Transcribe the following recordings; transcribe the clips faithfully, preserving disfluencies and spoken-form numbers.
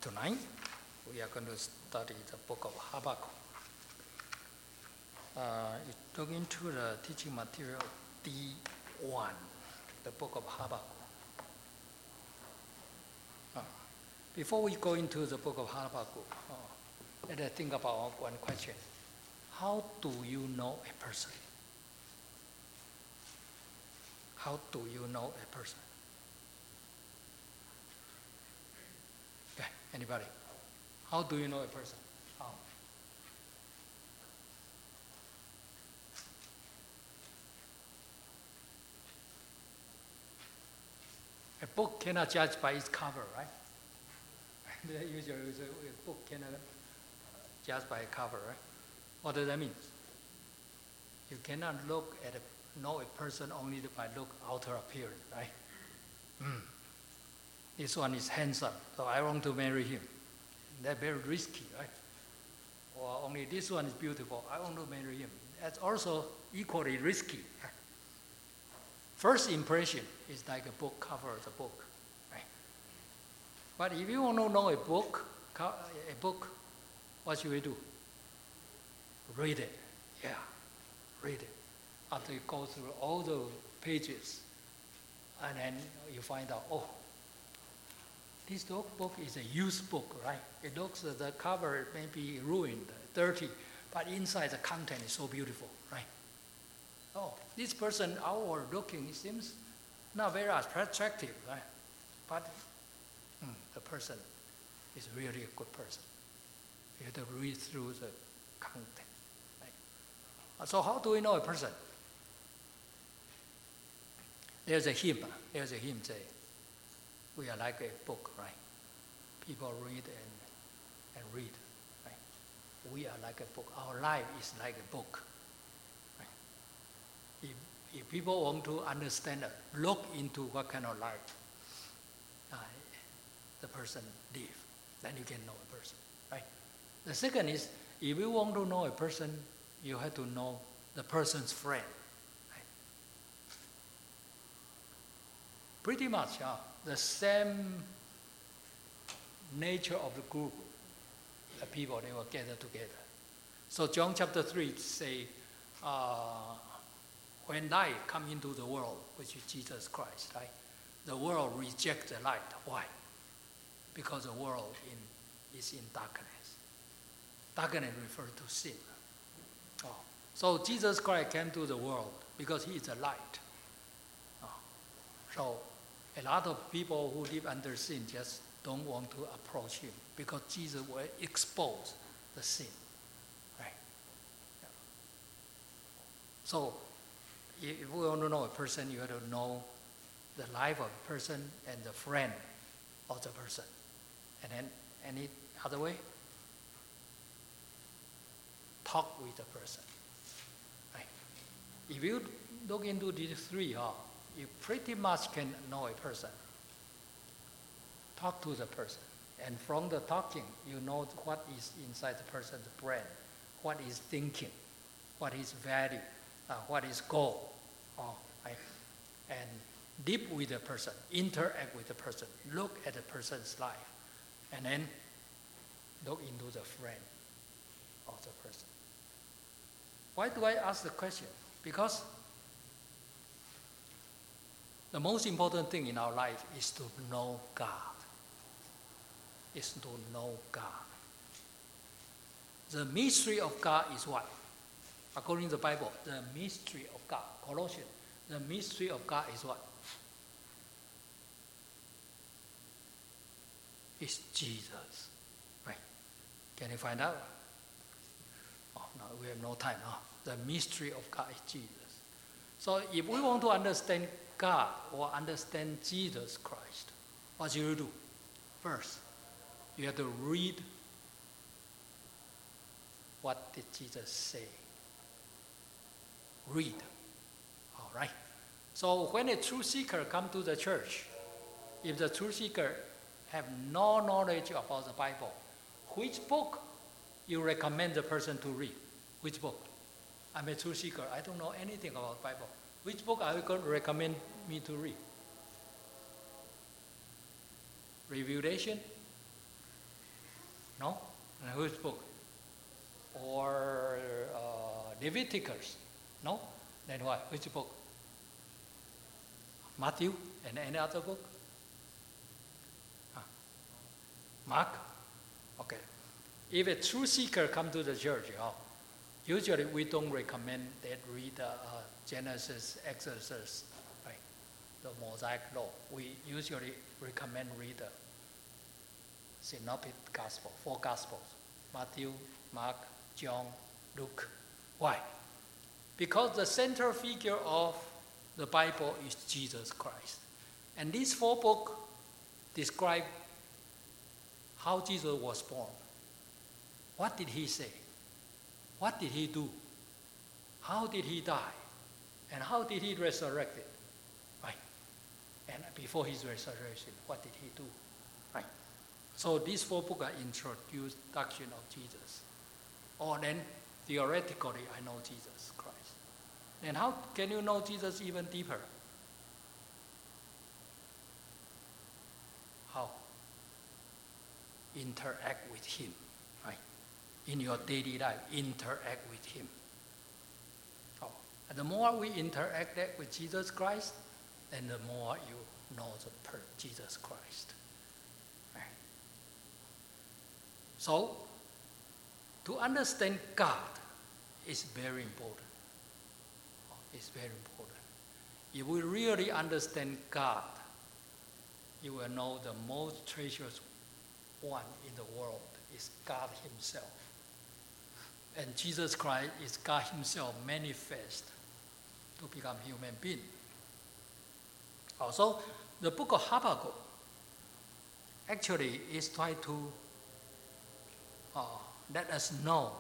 Tonight, we are going to study the book of Habakkuk. Uh, you look into the teaching material D one, the book of Habakkuk. Uh, before we go into the book of Habakkuk, uh, let us think about one question. How do you know a person? How do you know a person? Okay, anybody? How do you know a person? How? A book cannot judge by its cover, right? Usually a book cannot judge by a cover, right? What does that mean? You cannot look at a, know a person only by look outer appearance, right? Mm. This one is handsome, so I want to marry him. That's very risky, right? Or only this one is beautiful, I want to marry him. That's also equally risky. Right? First impression is like a book cover of the book, right? But if you want to know a book, a book, what should we do? Read it, yeah, read it. After you go through all the pages, and then you find out, oh, this book is a used book, right? It looks, uh, the cover may be ruined, dirty, but inside the content is so beautiful, right? Oh, this person outward looking seems not very attractive, right? But mm, the person is really a good person. You have to read through the content, right? So how do we know a person? There's a hymn, there's a hymn say, we are like a book, right? People read and, and read, right? We are like a book. Our life is like a book, right? If, if people want to understand it, look into what kind of life uh, the person lives, then you can know a person, right? The second is, if you want to know a person, you have to know the person's friend, right? Pretty much, uh, the same nature of the group, the people, they will gather together. So John chapter three say, uh, when light come into the world, which is Jesus Christ, right? The world rejects the light. Why? Because the world in, is in darkness. Darkness refers to sin. Oh. So Jesus Christ came to the world because he is the light. Oh. So a lot of people who live under sin just don't want to approach him because Jesus will expose the sin, right? Yeah. So if we want to know a person, you have to know the life of a person and the friend of the person. And then any other way? Talk with the person, right? If you look into these three, huh, you pretty much can know a person. Talk to the person. And from the talking, you know what is inside the person's brain, what is thinking, what is value, uh, what is goal. Oh, right? And deep with the person, interact with the person, look at the person's life, and then look into the friend of the person. Why do I ask the question? Because the most important thing in our life is to know God. Is to know God. The mystery of God is what? According to the Bible, the mystery of God, Colossians, the mystery of God is what? It's Jesus. Right? Can you find out? Oh, no, we have no time. No? The mystery of God is Jesus. So if we want to understand God or understand Jesus Christ, what should you do? First, you have to read what did Jesus say. Read. All right. So when a truth seeker comes to the church, if the truth seeker have no knowledge about the Bible, which book you recommend the person to read? Which book? I'm a truth seeker. I don't know anything about the Bible. Which book are you going to recommend me to read? Revelation? No? And whose book? Or uh, Leviticus? No? Then what? Which book? Matthew? And any other book? Huh? Mark? Okay. If a true seeker come to the church, oh, usually we don't recommend that read uh, Genesis, Exodus, right? The Mosaic Law. We usually recommend read the Synoptic Gospel, four Gospels: Matthew, Mark, John, Luke. Why? Because the central figure of the Bible is Jesus Christ. And these four books describe how Jesus was born. What did he say? What did he do? How did he die? And how did he resurrect it? Right? And before his resurrection, what did he do? Right? So these four books are introduction of Jesus. Or then, theoretically, I know Jesus Christ. And how can you know Jesus even deeper? How? Interact with him. Right? In your daily life, interact with him. Oh. And the more we interact with Jesus Christ, then the more you know the per Jesus Christ. Right? So, to understand God is very important. It's very important. If we really understand God, you will know the most treacherous one in the world is God himself. And Jesus Christ is God himself manifest to become human being. Also, the book of Habakkuk actually is trying to uh, let us know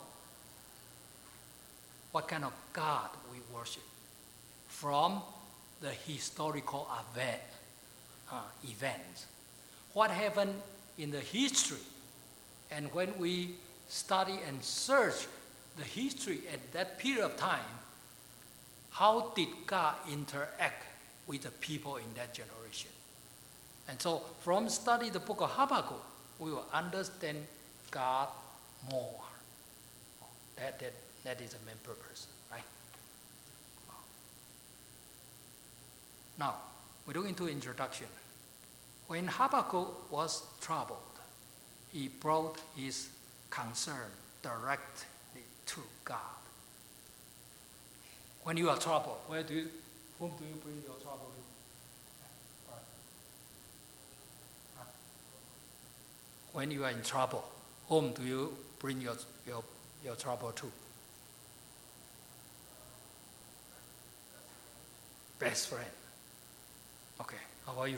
what kind of God we worship from the historical event, uh, events. What happened in the history, and when we study and search the history at that period of time, how did God interact with the people in that generation? And so from study the book of Habakkuk, we will understand God more. That, that, that is the main purpose, right? Now, we look into introduction. When Habakkuk was troubled, he brought his concern directly to God. When you are troubled, where do you, whom do you bring your trouble to? Right. When you are in trouble, whom do you bring your, your, your trouble to? Best friend. Okay, how about you?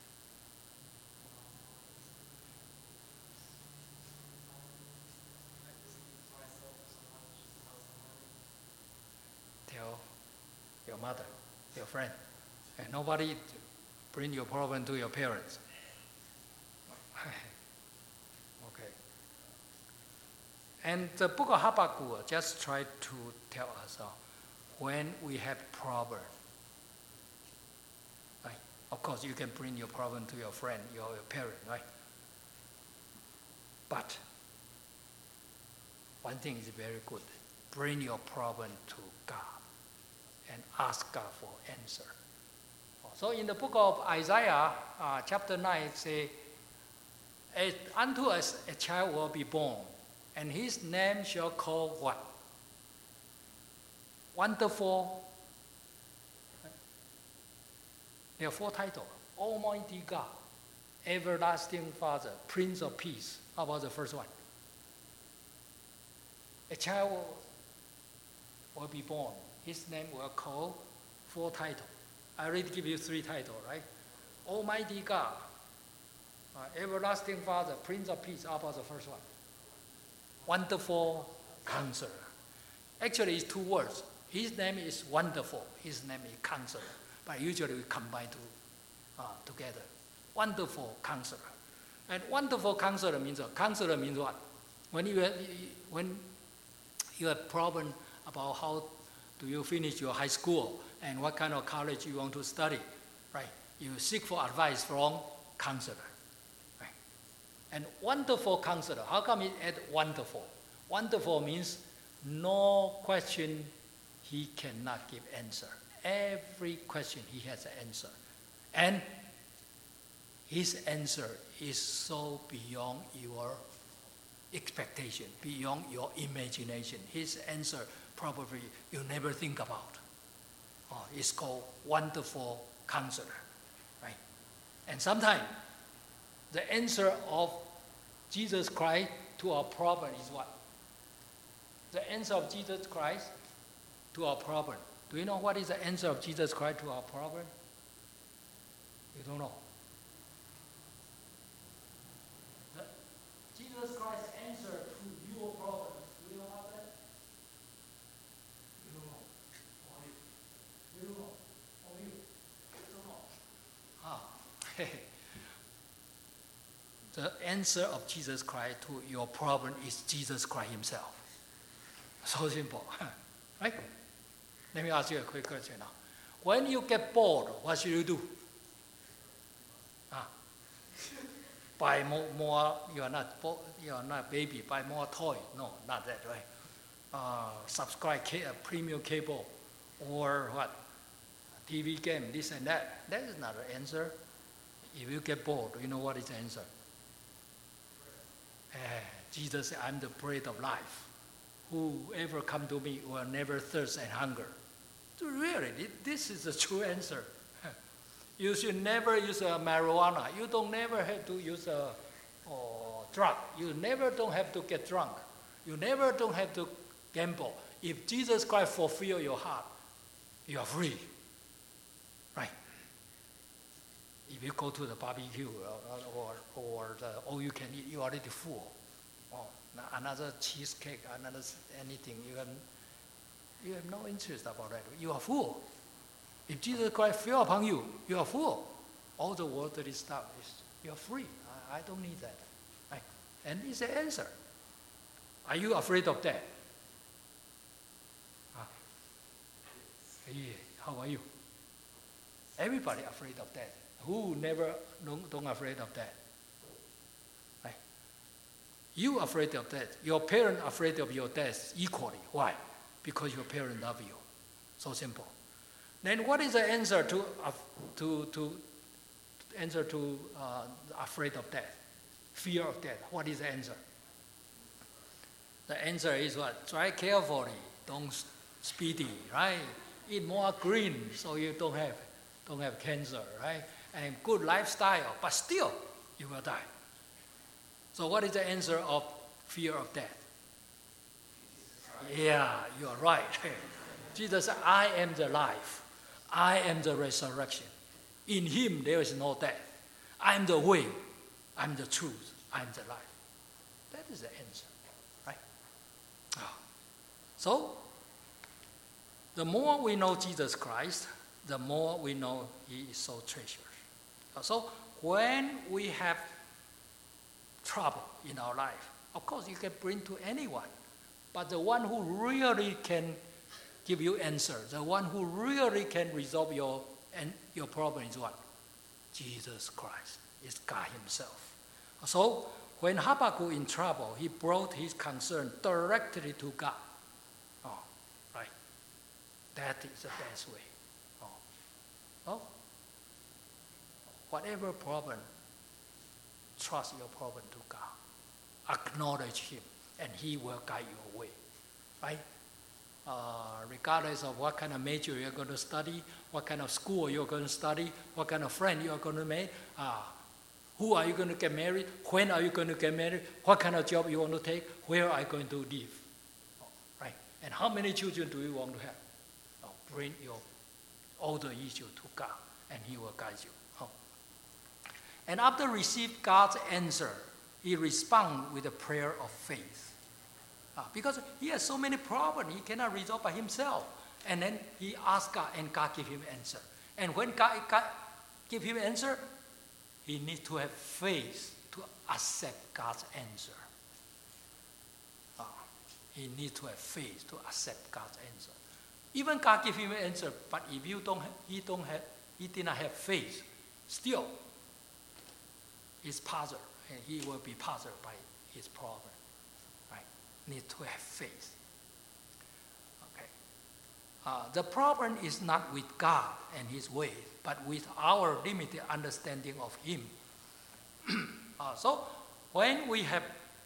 Tell your mother, your friend. And nobody bring your problem to your parents. Okay. And the book of Habakkuk just tried to tell us uh, when we have problem. Right? Of course, you can bring your problem to your friend, your, your parent, right? But one thing is very good. Bring your problem to God and ask God for answer. So in the book of Isaiah, uh, chapter nine, it says, unto us a child will be born, and his name shall call what? Wonderful. There are four titles. Almighty God, Everlasting Father, Prince of Peace. How about the first one? A child will be born. His name will call four titles. I already give you three titles, right? Almighty God, uh, Everlasting Father, Prince of Peace. How about the first one? Wonderful Counselor. Actually, it's two words. His name is Wonderful. His name is Counselor. But usually we combine two uh, together. Wonderful Counselor. And Wonderful Counselor means what? Counselor means what? When you have, when you have problem about how do you finish your high school and what kind of college you want to study, right? You seek for advice from counselor, right? And wonderful counselor. How come it add wonderful? Wonderful means no question he cannot give answer. Every question he has an answer. And his answer is so beyond your expectation, beyond your imagination. His answer probably you never think about. Oh, it's called wonderful counselor, right? And sometimes the answer of Jesus Christ to our problem is what? The answer of Jesus Christ to our problem. Do you know what is the answer of Jesus Christ to our problem? You don't know. The, Jesus Christ's answer to your problem. Do you know about that? You don't know. Or you, you don't know. Or you, you don't know. Ah, the answer of Jesus Christ to your problem is Jesus Christ himself. So simple, right? Let me ask you a quick question now. When you get bored, what should you do? Ah, buy more, more. You are not, you are not baby. Buy more toy. No, not that way. Uh, subscribe a premium cable, or what? T V game, this and that. That is not the answer. If you get bored, you know what is the answer? Uh, Jesus said, "I'm the bread of life. Whoever come to me will never thirst and hunger." So really, this is the true answer. You should never use a marijuana. You don't never have to use a oh, drug. You never don't have to get drunk. You never don't have to gamble. If Jesus Christ fulfill your heart, you are free. Right? If you go to the barbecue or, or, or the all you can eat, you are already full. Oh, another cheesecake, another anything, you have, you have no interest about that. You are full. If Jesus Christ fell upon you, you are full. All the worldly stuff is, you are free. I, I don't need that. Right? And it's the answer. Are you afraid of that? Huh? Yeah. How are you? Everybody afraid of that. Who never don't, don't afraid of that? Right? You afraid of that. Your parents afraid of your death equally. Why? Because your parents love you. So simple. Then what is the answer to uh, to to answer to uh, afraid of death? Fear of death. What is the answer? The answer is what? Try carefully. Don't speedy, right? Eat more green so you don't have don't have cancer, right? And good lifestyle, but still you will die. So what is the answer of fear of death? Yeah, you are right. Jesus said, "I am the life. I am the resurrection. In him there is no death. I am the way. I am the truth. I am the life." That is the answer, right? Oh. So, the more we know Jesus Christ, the more we know he is so treasured. So, when we have trouble in our life, of course you can bring to anyone, but the one who really can give you answer, the one who really can resolve your and your problem is what? Jesus Christ. It's God himself. So when Habakkuk in trouble, he brought his concern directly to God. Oh, right. That is the best way. Oh, oh. Whatever problem, trust your problem to God. Acknowledge him, and he will guide your way. Right? Uh, regardless of what kind of major you're going to study, what kind of school you're going to study, what kind of friend you're going to make, uh, who are you going to get married, when are you going to get married, what kind of job you want to take, where are you going to live, oh, right? And how many children do you want to have? Oh, bring your all the issue to God, and he will guide you. Oh. And after receive God's answer, he responds with a prayer of faith. Because he has so many problems, he cannot resolve by himself. And then he asks God, and God give him answer. And when God, God give him answer, he needs to have faith to accept God's answer. Uh, he needs to have faith to accept God's answer. Even God give him an answer, but if you don't, have, he don't have, he did not have faith, still, it's puzzle. and he will be puzzled by his problem. Right? Need to have faith. Okay. Uh, the problem is not with God and His way, but with our limited understanding of Him. uh, so, when we have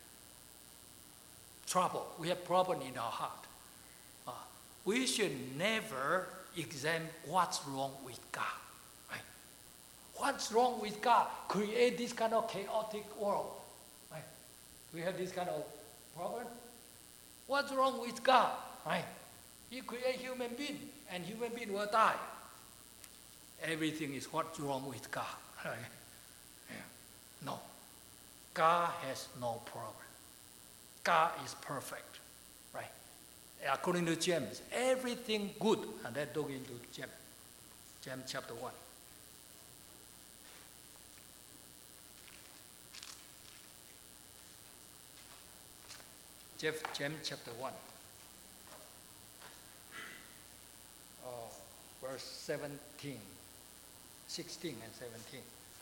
trouble, we have problem in our heart, uh, we should never examine what's wrong with God. Right? What's wrong with God? Create this kind of chaotic world. Right? We have this kind of problem. What's wrong with God? Right? He created human being, and human being will die. Everything is what's wrong with God. Right? Yeah. No. God has no problem. God is perfect. Right? According to James, everything good. And let's look into James. James chapter one. James chapter one. Oh, verse seventeen, sixteen and seventeen.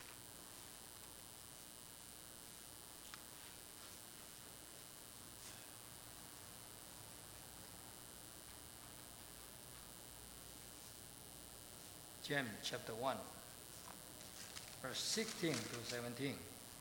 James chapter one, verse sixteen to seventeen.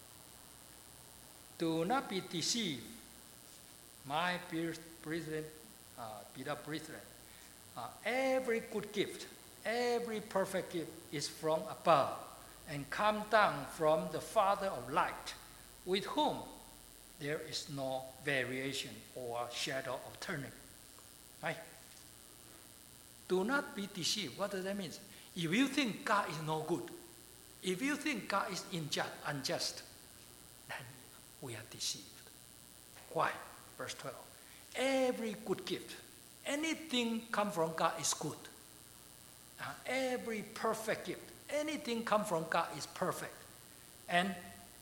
Do not be deceived, my brethren, uh, beloved brethren. Uh, every good gift, every perfect gift is from above and come down from the Father of light, with whom there is no variation or shadow of turning. Right? Do not be deceived. What does that mean? If you think God is no good, if you think God is unjust, unjust, then we are deceived. Why? Verse twelve. Every good gift, anything come from God is good. Uh, every perfect gift, anything come from God is perfect. And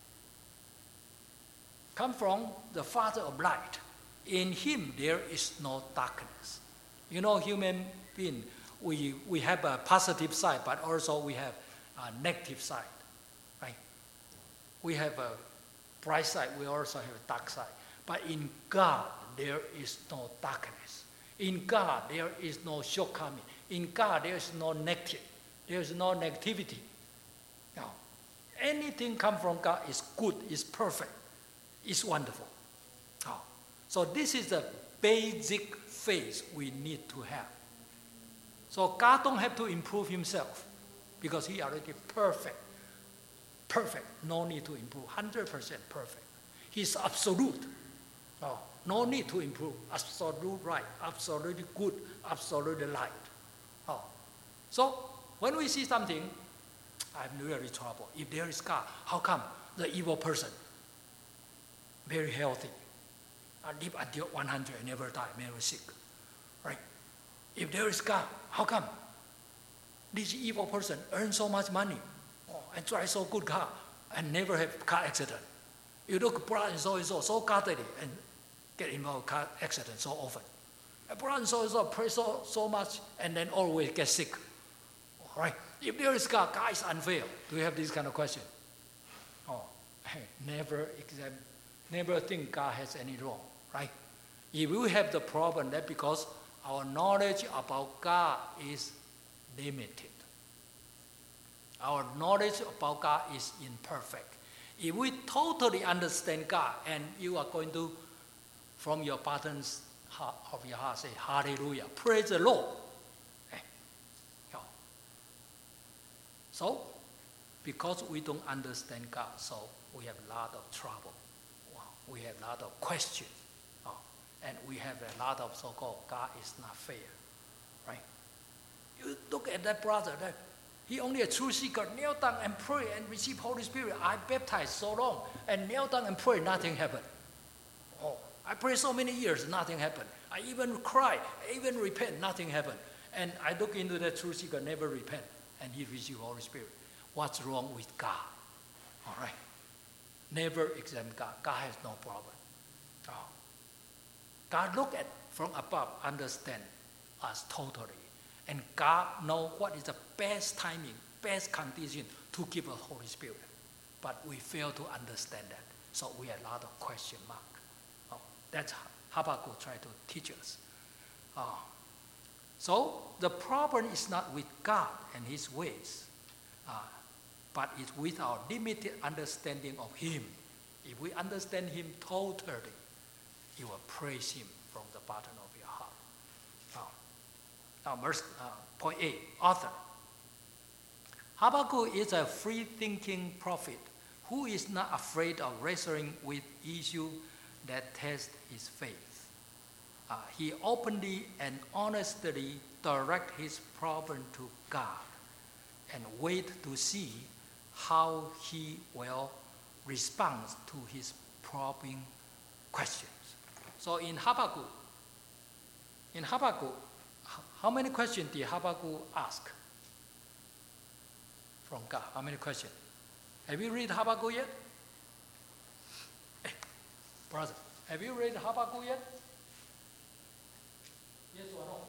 come from the Father of light. In Him there is no darkness. You know, human being, we, we have a positive side, but also we have a negative side. Right? We have a bright side, we also have a dark side. But in God, there is no darkness. In God, there is no shortcoming. In God, there is no negative. There is no negativity. Now, anything come from God is good, is perfect, is wonderful. Now, so this is the basic faith we need to have. So God don't have to improve Himself because He already perfect. Perfect, no need to improve, one hundred percent perfect. He's absolute. Oh, no need to improve. Absolute right, absolutely good, absolutely light. Oh. So when we see something, I'm really troubled. If there is God, how come the evil person, very healthy, and live until one hundred, never die, never sick, right? If there is God, how come this evil person earns so much money, oh, and drives so good car, and never have car accident? You look, brother so and so, so godly, and get involved in car accident so often. And brother so and so pray so, so much, and then always get sick. All right? If there is God, God is unfair. Do you have this kind of question? Oh, hey, never examine, never think God has any wrong, right? If we have the problem, that's because our knowledge about God is limited. Our knowledge about God is imperfect. If we totally understand God, and you are going to, from your bottoms of your heart, say, hallelujah, praise the Lord. Okay. Yeah. So, because we don't understand God, so we have a lot of trouble. Wow. We have a lot of questions. Oh. And we have a lot of so-called God is not fair. Right? You look at that brother, that he only a true seeker, kneel down and pray and receive Holy Spirit. I baptized so long and kneel down and pray, nothing happened. Oh, I pray so many years, nothing happened. I even cry, I even repent, nothing happened. And I look into that true seeker, never repent, and he received Holy Spirit. What's wrong with God? All right. Never examine God. God has no problem. Oh. God look at from above, understand us totally. And God knows what is the best timing, best condition to give us Holy Spirit. But we fail to understand that. So we have a lot of question mark. Oh, that's Habakkuk try to teach us. Oh. So the problem is not with God and His ways, uh, but it's with our limited understanding of Him. If we understand Him totally, you will praise Him from the bottom of your heart. Now, now verse, uh, point eight, author. Habakkuk is a free-thinking prophet who is not afraid of wrestling with issues that test his faith. Uh, he openly and honestly directs his problem to God and wait to see how He will respond to his probing questions. So in Habakkuk, in Habakkuk, how many questions did Habakkuk ask from God? How many questions? Have you read Habakkuk yet? Hey, brother, have you read Habakkuk yet? Yes or no?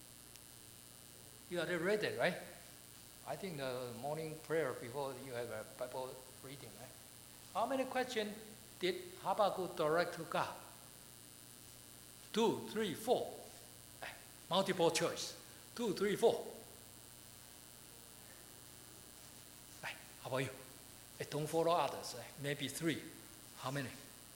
You already read it, right? I think the morning prayer before you have a Bible reading, right? How many questions did Habakkuk direct to God? Two, three, four. Multiple choice. Two, three, four. How about you? Don't follow others. Maybe three. How many?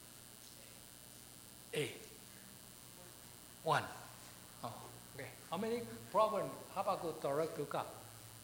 Eight. One. Oh, okay. How many problems Habakkuk direct to God?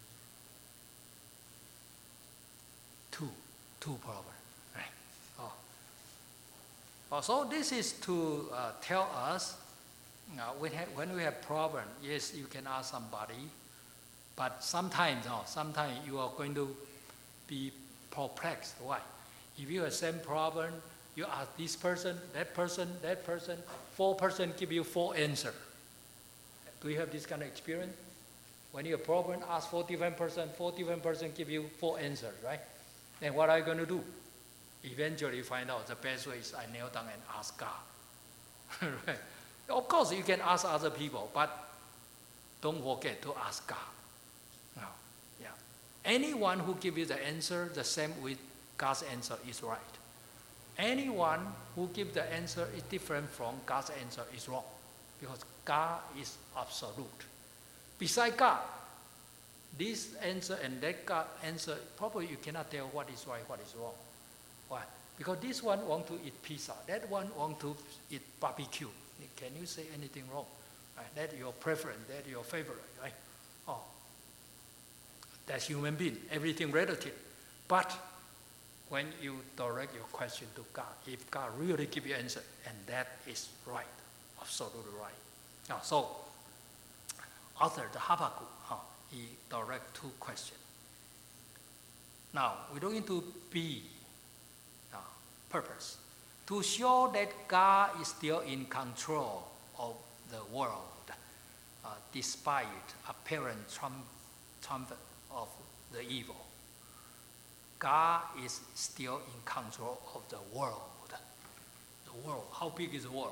Two. Two problems. Right. Oh. Oh, so this is to uh, tell us uh, when, ha- when we have problem, yes, you can ask somebody, but sometimes, oh, sometimes you are going to be perplexed. Why? If you have same problem, you ask this person, that person, that person, four person give you four answers. Do you have this kind of experience? When you have a problem, ask four different person, four different person give you four answers, right? Then what are you going to do? Eventually you find out the best way is I kneel down and ask God. Right? Of course you can ask other people, but don't forget to ask God. No. Yeah. Anyone who gives you the answer the same with God's answer is right. Anyone who gives the answer is different from God's answer is wrong. Because God is absolute. Beside God, this answer and that God answer, probably you cannot tell what is right, what is wrong. Why? Because this one want to eat pizza, that one want to eat barbecue. Can you say anything wrong? Right? That's your preference, that's your favorite, right? Oh, that's human being, everything relative. But when you direct your question to God, if God really give you answer, and that is right, absolutely right. Now, so, author, the Habakkuk, huh, he direct two questions. Now, we look into B, uh, purpose. To show that God is still in control of the world, uh, despite apparent trump, trump of the evil. God is still in control of the world. The world, how big is the world?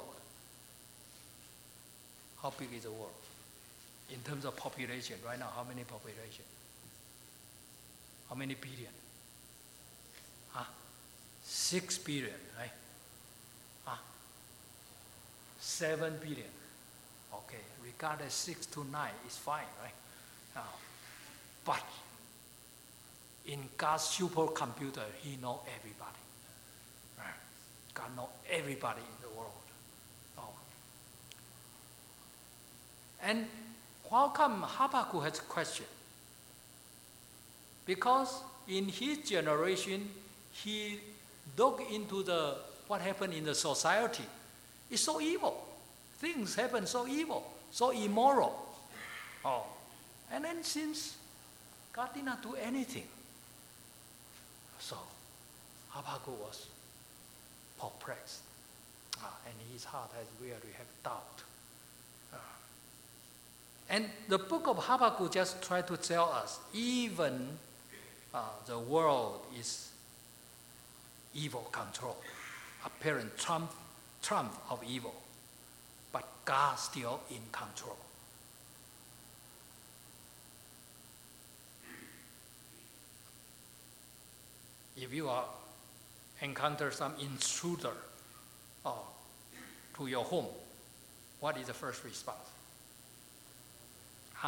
How big is the world? In terms of population, right now, how many population? How many billion? Huh? Six billion, right? Huh? Seven billion. Okay, regardless, six to nine is fine, right? Now, but in God's supercomputer, He knows everybody. Right? God knows everybody in the world. Oh. And how come Habakkuk has a question? Because in his generation, he looked into the what happened in the society. It's so evil. Things happen so evil, so immoral. Oh. And then since God did not do anything, so Habakkuk was perplexed. Ah, and his heart has really have doubt. Ah. And the book of Habakkuk just tried to tell us, even uh, the world is evil control, apparent trump, trump of evil, but God still in control. If you are encounter some intruder uh, to your home, what is the first response? Huh?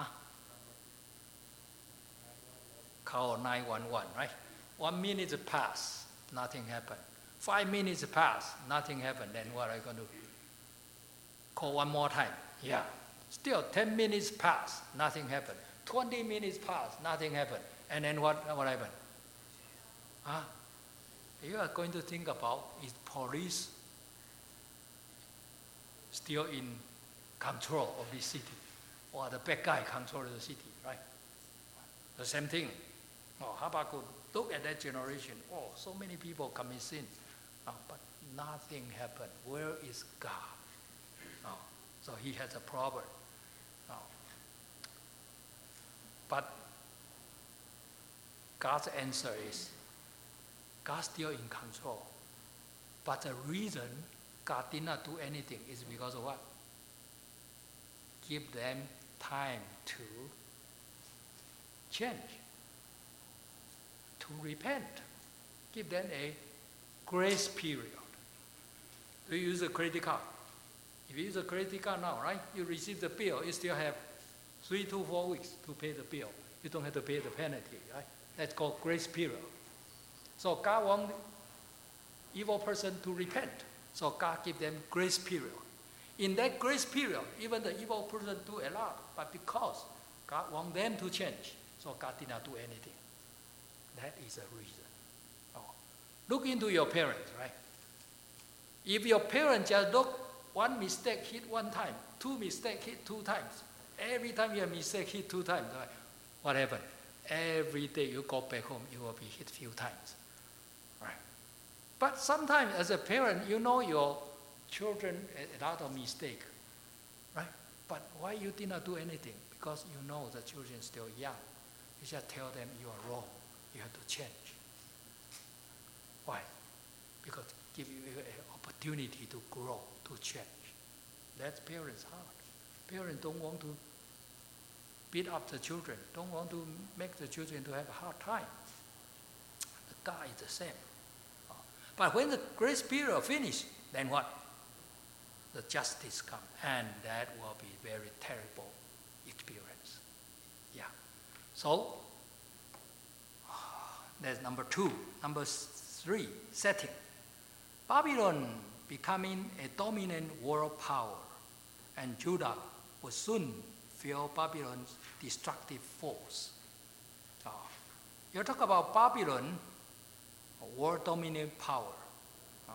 Call nine one one, right? One minute pass, nothing happened. Five minutes pass, nothing happened. Then what are you going to do? Call one more time. Yeah. Still ten minutes pass, nothing happened. twenty minutes pass, nothing happened. And then what, what happened? Huh? You are going to think about, is police still in control of the city? Or the bad guy controlling the city, right? The same thing. Oh, Habakkuk, look at that generation. Oh, so many people commit sin. Oh, but nothing happened. Where is God? Oh, so he has a problem. Oh. But God's answer is, God's still in control. But the reason God did not do anything is because of what? Give them time to change, to repent. Give them a grace period. Do you use a credit card? If you use a credit card now, right, you receive the bill, you still have three to four weeks to pay the bill. You don't have to pay the penalty, right? That's called grace period. So God wants evil person to repent. So God give them grace period. In that grace period, even the evil person do a lot, but because God wants them to change, so God did not do anything. That is the reason. Oh. Look into your parents, right? If your parents just look, one mistake hit one time, two mistakes hit two times, every time you have mistake hit two times, right? What happened? Every day you go back home, you will be hit few times. Right? But sometimes as a parent, you know your children a lot of mistake, right? But why you did not do anything? Because you know the children still young. You just tell them you are wrong. You have to change. Why? Because give you an opportunity to grow, to change. That's parents' heart. Parents don't want to beat up the children, don't want to make the children to have a hard time. The God is the same. But when the grace period finishes, then what? The justice comes, and that will be very terrible experience. Yeah. So that's number two. Number three, setting. Babylon becoming a dominant world power, and Judah will soon feel Babylon's destructive force. Uh, you talk about Babylon, a world dominant power. Uh,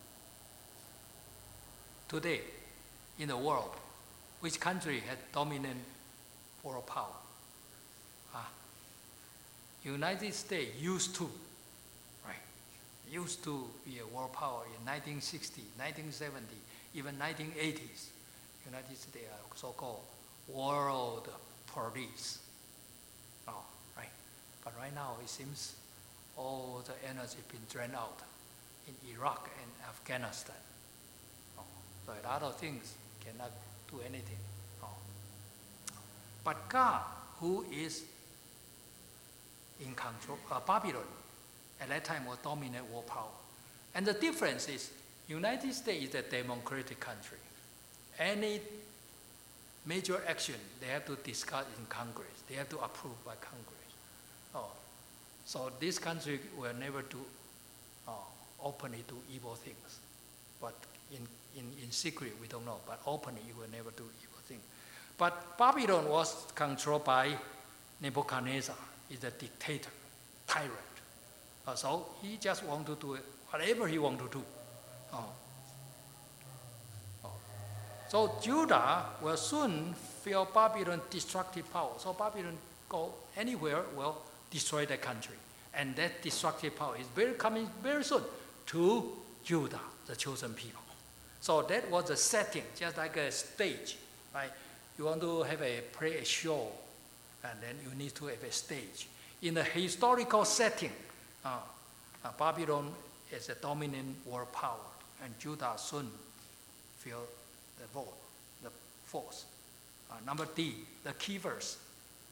today, in the world, which country has dominant world power? Uh, United States used to, right? Used to be a world power in nineteen sixty, nineteen seventy, even nineteen eighties. United States are so-called world police. Oh, right. But right now it seems all the energy been drained out in Iraq and Afghanistan. Oh, so a lot of things cannot do anything. Oh. But God, who is in control, uh, Babylon, at that time was dominant world power. And the difference is, United States is a democratic country. Any major action, they have to discuss in Congress. They have to approve by Congress. Oh. So this country will never do uh, openly do evil things. But in, in, in secret, we don't know. But openly, it will never do evil things. But Babylon was controlled by Nebuchadnezzar. He's a dictator, tyrant. Uh, so he just want to do whatever he want to do. Oh. So Judah will soon feel Babylon's destructive power. So Babylon go anywhere will destroy the country. And that destructive power is very coming very soon to Judah, the chosen people. So that was the setting, just like a stage, right? You want to have a play a show, and then you need to have a stage. In the historical setting, uh, uh, Babylon is a dominant world power, and Judah soon feel the vote, the force. Uh, number D, the key verse.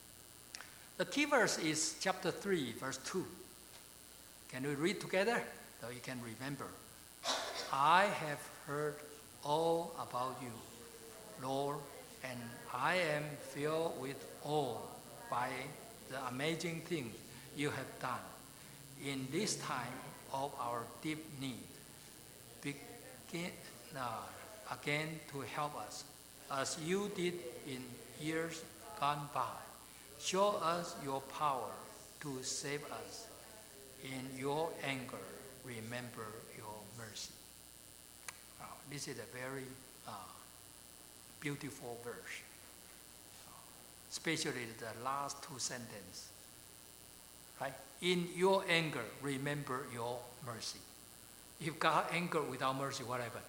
The key verse is chapter three, verse two. Can we read together? so you can remember. I have heard all about you, Lord, and I am filled with awe by the amazing things you have done. In this time of our deep need, begin uh, again to help us, as you did in years gone by. Show us your power to save us. In your anger, remember your mercy. Uh, this is a very uh, beautiful verse, uh, especially the last two sentences. Right? In your anger, remember your mercy. If God anger without mercy, what happened?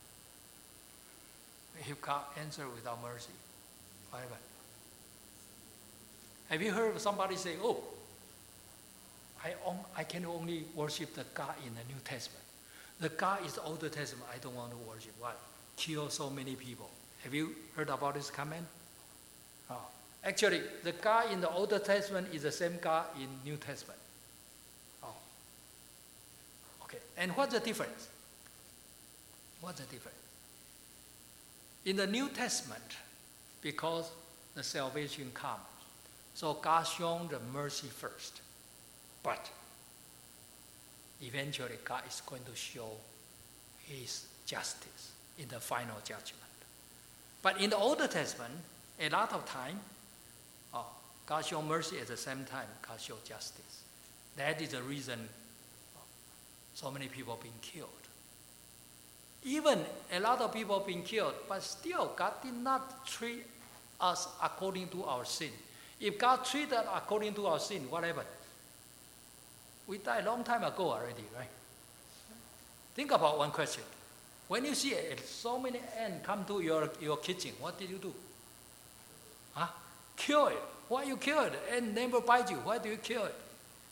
If God answer without mercy, what happened? Have you heard somebody say, oh, I, on, I can only worship the God in the New Testament. The God is the Old Testament, I don't want to worship. Why? Kill so many people. Have you heard about this comment? Oh. Actually, the God in the Old Testament is the same God in New Testament. Oh. Okay, and what's the difference? What's the difference? In the New Testament, because the salvation comes, so God shown the mercy first. But eventually God is going to show his justice in the final judgment. But in the Old Testament, a lot of time, oh, God showed mercy at the same time, God showed justice. That is the reason so many people being killed. Even a lot of people being killed, but still God did not treat us according to our sin. If God treated us according to our sin, what happened? We died a long time ago already, right? Think about one question. When you see so many ants come to your, your kitchen, what did you do? Huh? Kill it. Why you kill it? Ant never bite you. Why do you kill it?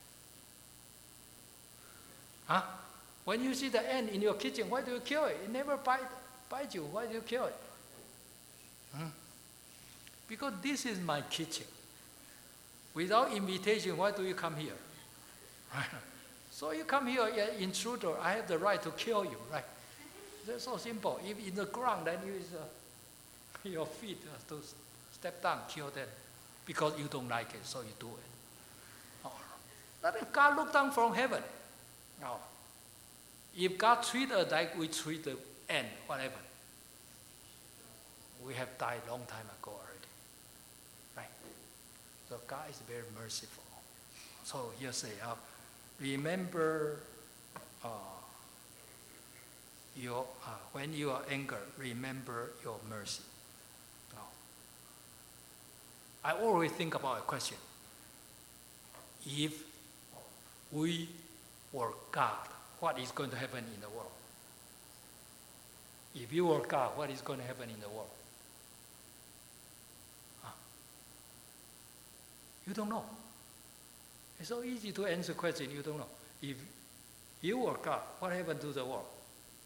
Huh? When you see the ant in your kitchen, why do you kill it? It never bite, bite you. Why do you kill it? Hmm? Because this is my kitchen. Without invitation, why do you come here? So you come here, you're intruder, I have the right to kill you, right? That's so simple. If in the ground, then you use uh, your feet uh, to step down, kill them, because you don't like it, so you do it. Oh. But if God looked down from heaven, no. If God treat us like we treat the ant, what happened? We have died long time ago already, right? So God is very merciful. So here say, uh, remember uh, your uh, when you are angry, remember your mercy. Now, I always think about a question. If we were God, what is going to happen in the world? If you were God, what is going to happen in the world? Huh? You don't know. It's so easy to answer question you don't know. If you were God, what happened to the world?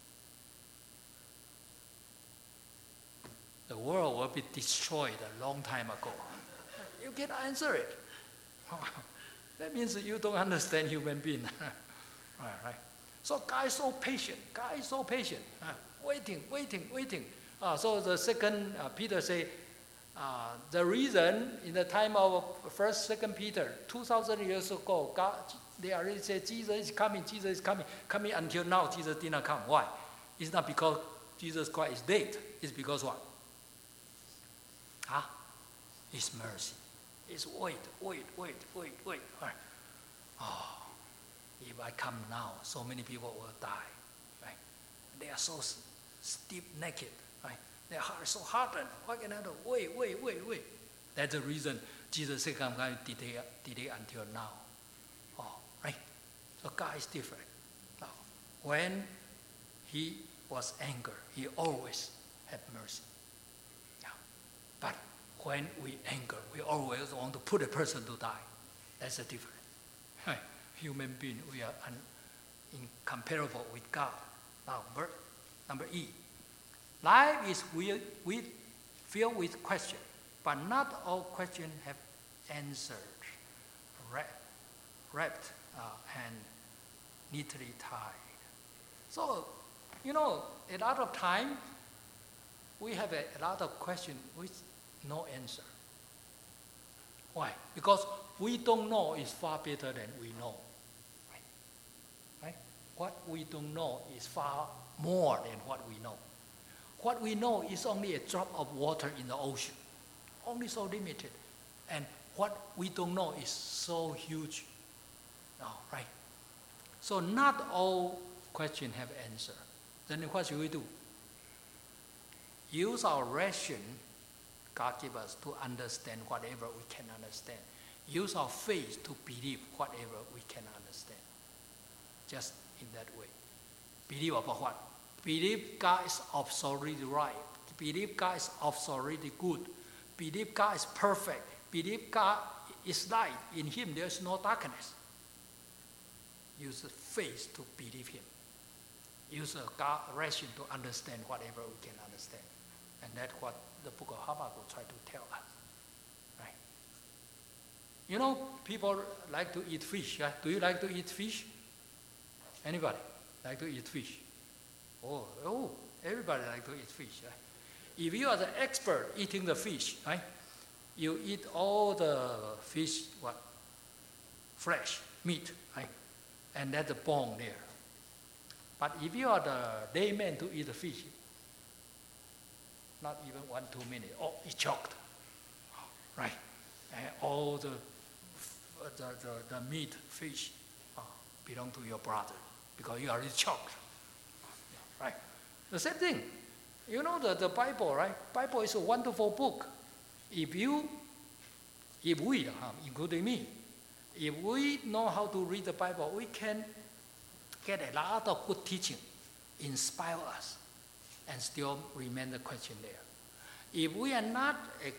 The world will be destroyed a long time ago. You can answer it. That means you don't understand human being. Right, right. So God is so patient. God is so patient. Uh, waiting, waiting, waiting. Uh, so the second, uh, Peter say, uh, the reason in the time of first, second Peter, two thousand years ago, God, they already said Jesus is coming, Jesus is coming, coming until now, Jesus did not come. Why? It's not because Jesus Christ is dead. It's because what? Huh? It's mercy. It's wait, wait, wait, wait, wait. Right. Oh, if I come now, so many people will die. Right? They are so stiff-necked. Right? Their heart is so hardened. What can I do? Wait, wait, wait, wait. That's the reason Jesus said, "I'm going to delay, delay until now." Oh, right. So God is different. Now, when He was angry, He always had mercy. Yeah. But when we anger, we always want to put a person to die. That's the difference. Right. Human being, we are un, incomparable with God. Now, verse number E. Life is weird, we filled with questions, but not all questions have answered, wrapped, wrapped uh, and neatly tied. So, you know, a lot of time, we have a, a lot of questions with no answer. Why? Because we don't know is far better than we know. Right? Right? What we don't know is far more than what we know. What we know is only a drop of water in the ocean, only so limited. And what we don't know is so huge. No, right? So not all questions have answer. Then what should we do? Use our ration God gives us to understand whatever we can understand. Use our faith to believe whatever we can understand. Just in that way. Believe about what? Believe God is absolutely right. Believe God is absolutely good. Believe God is perfect. Believe God is light. In Him there is no darkness. Use the faith to believe Him. Use the God ration to understand whatever we can understand. And that's what the book of Habakkuk tries to tell us. Right? You know, people like to eat fish. Right? Do you like to eat fish? Anybody like to eat fish? Oh, oh, everybody like to eat fish. Right? If you are the expert eating the fish, right? You eat all the fish, what? Fresh meat, right? And that's the bone there. But if you are the layman to eat the fish, not even one, two minutes, oh, it's choked, right? And all the the, the, the meat, fish, uh, belong to your brother because you already choked, right? The same thing. You know the, the Bible, right? Bible is a wonderful book. If you, if we, uh, including me, if we know how to read the Bible, we can get a lot of good teaching, inspire us, and still remain the question there. If we are not a,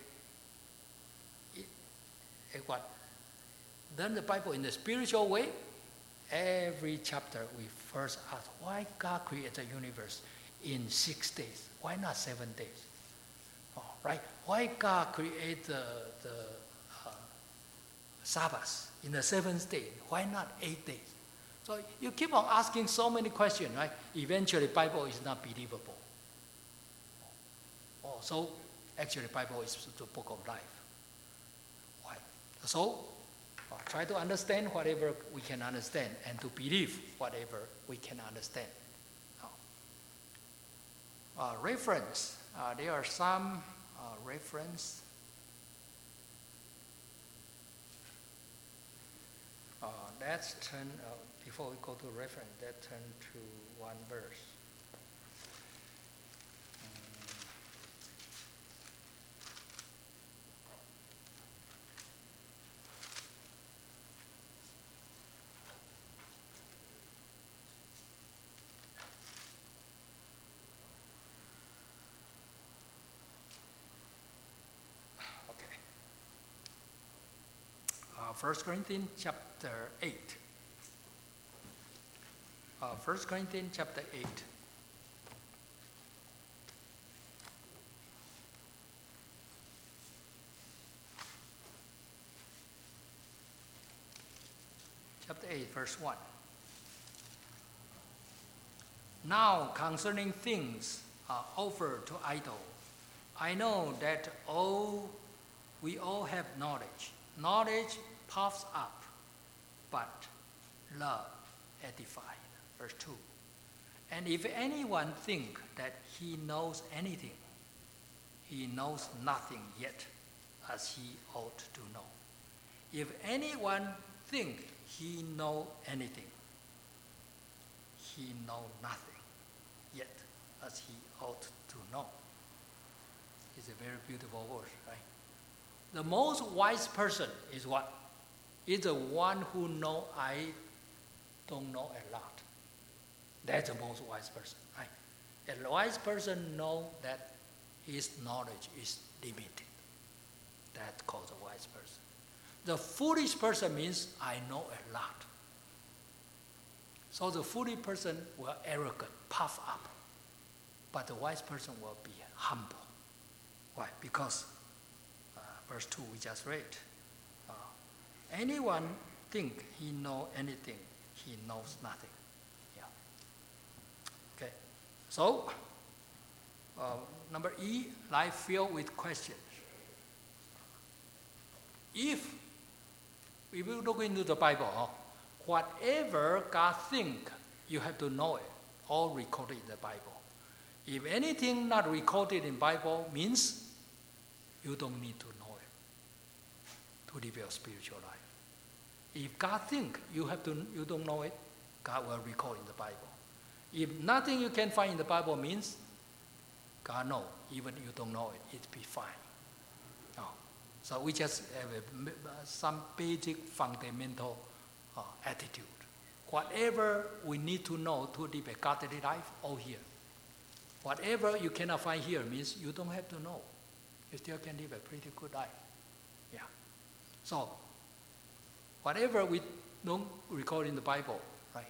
a what? Learn the Bible in the spiritual way, every chapter we first ask, why God created the universe in six days? Why not seven days? Oh, right? Why God created the, the uh, Sabbath in the seventh day? Why not eight days? So you keep on asking so many questions, right? Eventually, Bible is not believable. Oh, so actually, Bible is the book of life. Why? So uh, try to understand whatever we can understand, and to believe whatever we can understand. Uh, reference. Uh, there are some uh, reference. Uh, let's turn, uh, before we go to reference, let's turn to one verse. First Corinthians chapter eight. Uh, First Corinthians chapter eight. Chapter eight, verse one. Now concerning things uh, offered to idol, I know that all we all have knowledge. Knowledge puffs up, but love edifies. Verse two. And if anyone think that he knows anything, he knows nothing yet as he ought to know. If anyone think he know anything, he know nothing yet as he ought to know. It's a very beautiful word, right? The most wise person is what? Is the one who know I don't know a lot. That's the most wise person, right? A wise person know that his knowledge is limited. That's called a wise person. The foolish person means I know a lot. So the foolish person will arrogant, puff up. But the wise person will be humble. Why? Because uh, verse two we just read. Uh, anyone think he know anything, he knows nothing. Yeah. Okay. So, uh, number E, life filled with questions. If we will look into the Bible, whatever God thinks, you have to know it, all recorded in the Bible. If anything not recorded in the Bible means you don't need to know it to live your spiritual life. If God thinks you have to, you don't know it, God will record in the Bible. If nothing you can find in the Bible means God knows, even if you don't know it, it be fine. No. So we just have a, some basic fundamental uh, attitude. Whatever we need to know to live a godly life, all here. Whatever you cannot find here means you don't have to know. You still can live a pretty good life. Yeah. So, whatever we don't record in the Bible, right?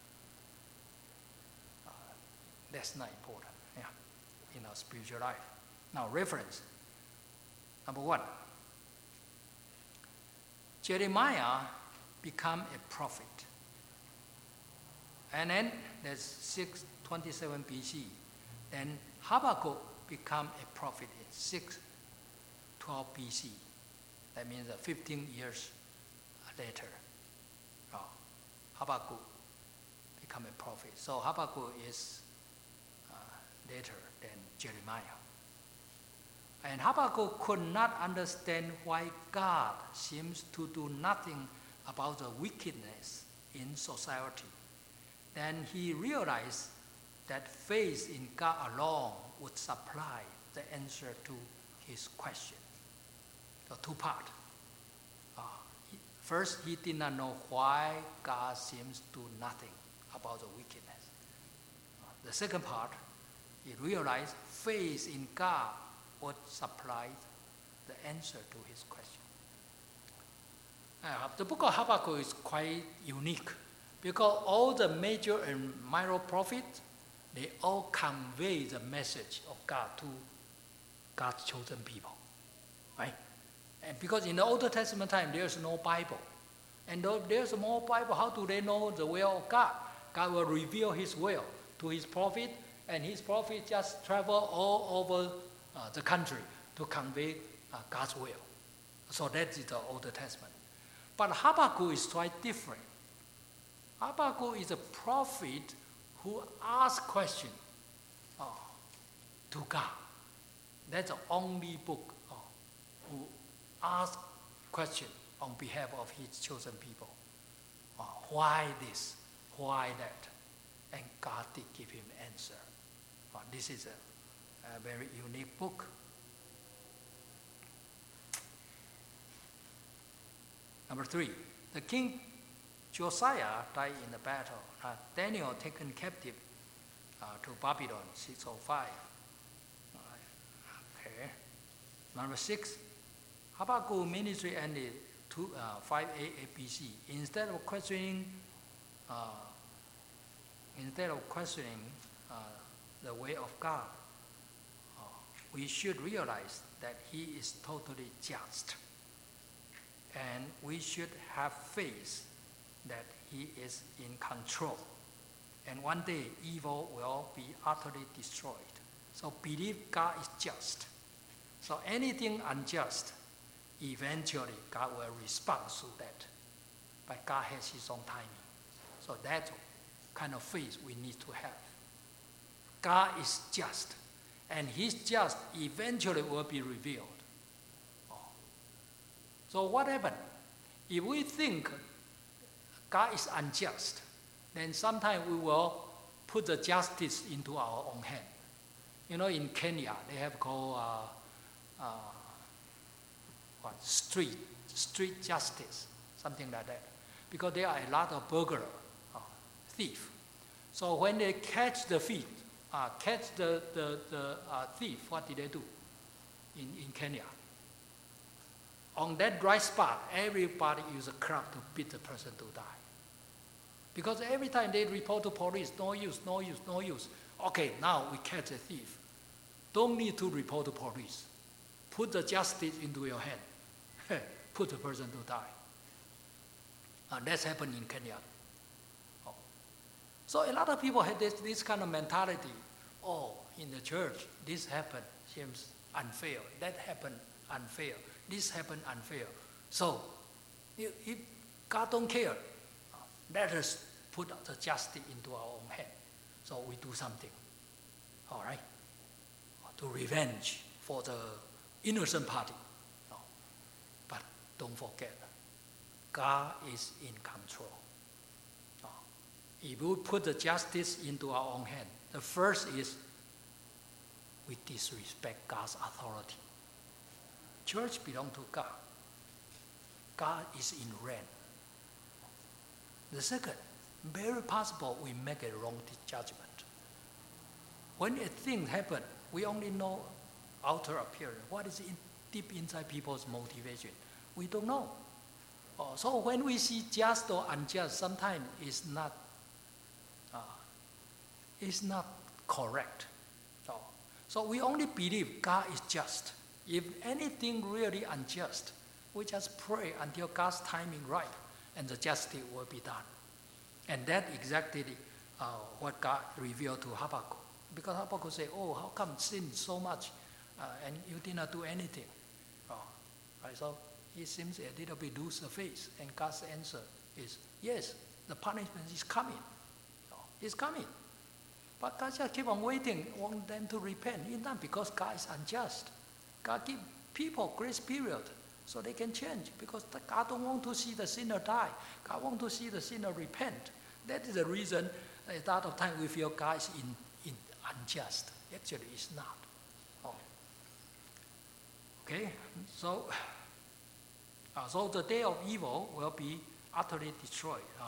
Uh, that's not important. Yeah. In our spiritual life. Now, reference. Number one. Jeremiah became a prophet. And then there's six twenty-seven B C. Then Habakkuk became a prophet in six twelve B C. That means fifteen years later. Oh, Habakkuk became a prophet. So Habakkuk is uh, later than Jeremiah. And Habakkuk could not understand why God seems to do nothing about the wickedness in society. Then he realized that faith in God alone would supply the answer to his question. The two parts. Uh, first, he did not know why God seems to do nothing about the wickedness. Uh, the second part, he realized faith in God would supply the answer to his question. Uh, the book of Habakkuk is quite unique because all the major and minor prophets, they all convey the message of God to God's chosen people, right? And because in the Old Testament time, there's no Bible. And though there's no Bible, how do they know the will of God? God will reveal his will to his prophet, and his prophet just travel all over uh, the country to convey uh, God's will. So that is the Old Testament. But Habakkuk is quite different. Habakkuk is a prophet who asks questions uh, to God. That's the only book uh, who asks questions on behalf of his chosen people. Uh, why this? Why that? And God did give him answer. Uh, this is a, a very unique book. Number three, the king Josiah died in the battle. Uh, Daniel taken captive uh, to Babylon, six oh five. Okay. Number six, Habakkuk ministry ended to uh, five eighty-eight B C. Instead of questioning, uh, instead of questioning uh, the way of God, uh, we should realize that He is totally just, and we should have faith that He is in control. And one day, evil will be utterly destroyed. So believe God is just. So anything unjust, eventually God will respond to that. But God has His own timing. So that's kind of faith we need to have. God is just. And His just eventually will be revealed. Oh. So what happened? If we think God is unjust, then sometimes we will put the justice into our own hand. You know, in Kenya, they have called uh, uh, what, street, street justice, something like that. Because there are a lot of burglar, uh, thief. So when they catch the thief, uh, catch the, the, the uh, thief, what did they do in, in Kenya? On that dry spot, everybody use a club to beat the person to die. Because every time they report to police, no use, no use, no use. Okay, now we catch a thief. Don't need to report to police. Put the justice into your hand. Put the person to die. Uh, that's happened in Kenya. So a lot of people had this, this kind of mentality. Oh, in the church, this happened, seems unfair. That happened, unfair. This happened, unfair. So, if, if God don't care, let us put the justice into our own hand. So we do something, all right, to revenge for the innocent party. No. But don't forget, God is in control. No. If we put the justice into our own hand, the first is we disrespect God's authority. Church belongs to God. God is in reign. The second, very possible we make a wrong judgment. When a thing happens, we only know outer appearance. What is in, deep inside people's motivation? We don't know. Oh, so when we see just or unjust, sometimes it's not, uh, it's not correct. So, so we only believe God is just. If anything really unjust, we just pray until God's timing right, and the justice will be done. And that exactly uh, what God revealed to Habakkuk. Because Habakkuk said, oh, how come sin so much uh, and you did not do anything? Oh, right, so he seems a little bit lose the face. And God's answer is, yes, the punishment is coming. Oh, it's coming. But God just keep on waiting, want them to repent. It's not because God is unjust. God give people grace period so they can change, because God don't want to see the sinner die. God want to see the sinner repent. That is the reason at a lot of time we feel God is in, in unjust. Actually, it's not. Oh. Okay, so, uh, so the day of evil will be utterly destroyed. Uh.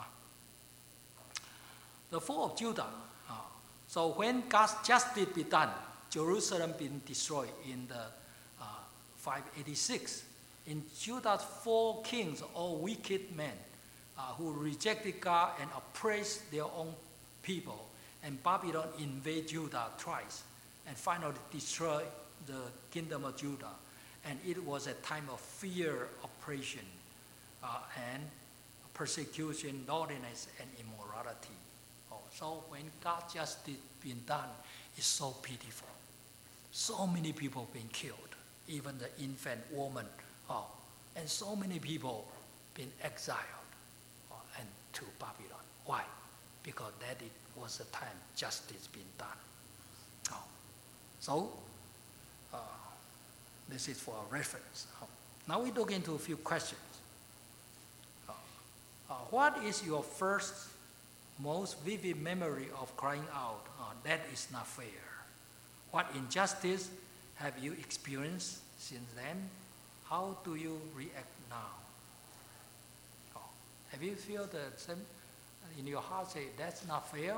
The fall of Judah. Uh, so when God's justice be done, Jerusalem being destroyed in the uh, five eighty-six. In Judah's four kings, all wicked men uh, who rejected God and oppressed their own people. And Babylon invaded Judah twice and finally destroyed the kingdom of Judah. And it was a time of fear, oppression, uh, and persecution, lawlessness, and immorality. Oh, so when God's justice being done, it's so pitiful. So many people being killed, even the infant woman. Oh, and so many people been exiled oh, and to Babylon. Why? Because that it was the time justice being done. Oh. So, uh, this is for a reference. Oh. Now we look into a few questions. Oh. Uh, what is your first, most vivid memory of crying out, oh, that is not fair? What injustice have you experienced since then? How do you react now? Oh. Have you feel the same in your heart, say, that's not fair?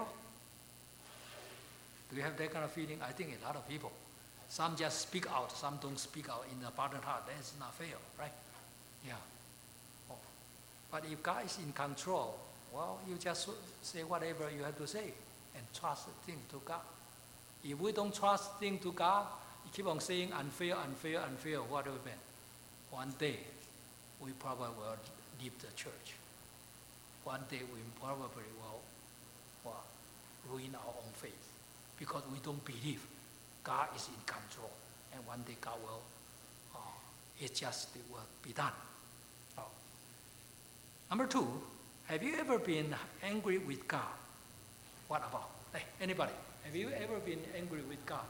Do you have that kind of feeling? I think a lot of people. Some just speak out, some don't speak out in the bottom heart. That's not fair, right? Yeah. Oh. But if God is in control, well, you just say whatever you have to say and trust the thing to God. If we don't trust thing to God, you keep on saying unfair, unfair, unfair, what will happen? One day, we probably will leave the church. One day, we probably will, will ruin our own faith because we don't believe God is in control. And one day, God will, uh, it just it will be done. Oh. Number two, have you ever been angry with God? What about? Hey, anybody? Have you ever been angry with God?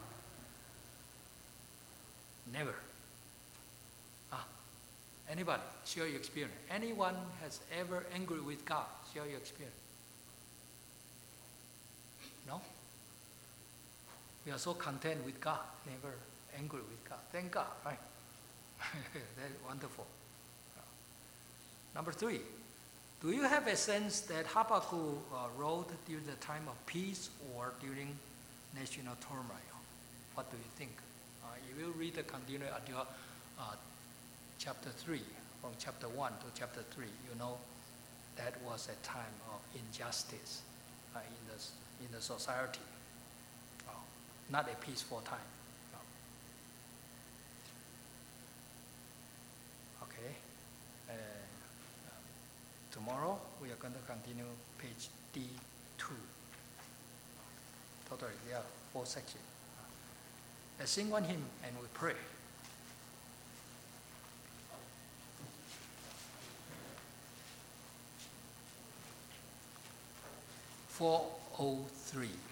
Never. Ah, anybody? Share your experience. Anyone has ever angry with God? Share your experience. No? We are so content with God, never angry with God. Thank God, right? That's wonderful. Number three, do you have a sense that Habakkuk uh, wrote during the time of peace or during national turmoil? What do you think? Uh, if you read the continue until uh, chapter three, from chapter one to chapter three, you know that was a time of injustice uh, in the in the society. Uh, not a peaceful time. No. Okay. Uh, Tomorrow we are going to continue page D two. totally. There are four sections. Let's sing one hymn and we pray. four oh three.